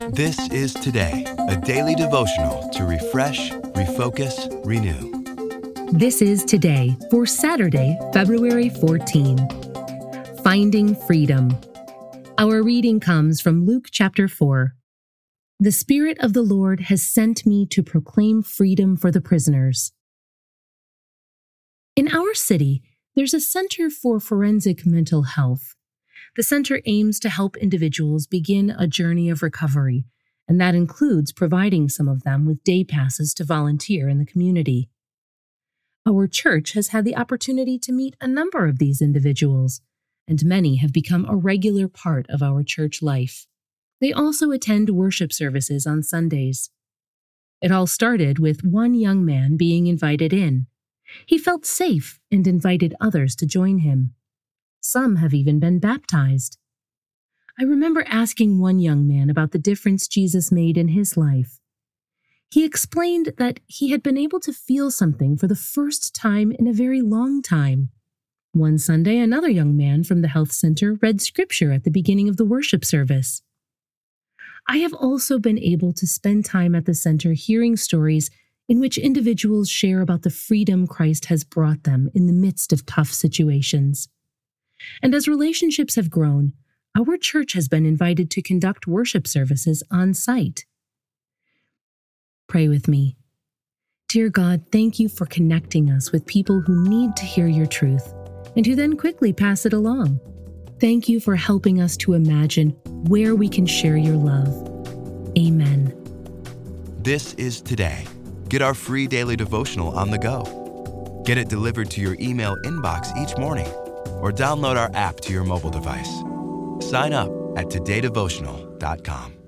This is Today, a daily devotional to refresh, refocus, renew. This is Today for Saturday, February 14. Finding Freedom. Our reading comes from Luke chapter 4. The Spirit of the Lord has sent me to proclaim freedom for the prisoners. In our city, there's a Center for Forensic Mental Health. The center aims to help individuals begin a journey of recovery, and that includes providing some of them with day passes to volunteer in the community. Our church has had the opportunity to meet a number of these individuals, and many have become a regular part of our church life. They also attend worship services on Sundays. It all started with one young man being invited in. He felt safe and invited others to join him. Some have even been baptized. I remember asking one young man about the difference Jesus made in his life. He explained that he had been able to feel something for the first time in a very long time. One Sunday, another young man from the health center read scripture at the beginning of the worship service. I have also been able to spend time at the center hearing stories in which individuals share about the freedom Christ has brought them in the midst of tough situations. And as relationships have grown, our church has been invited to conduct worship services on site. Pray with me. Dear God, thank you for connecting us with people who need to hear your truth and who then quickly pass it along. Thank you for helping us to imagine where we can share your love. Amen. This is Today. Get our free daily devotional on the go. Get it delivered to your email inbox each morning, or download our app to your mobile device. Sign up at todaydevotional.com.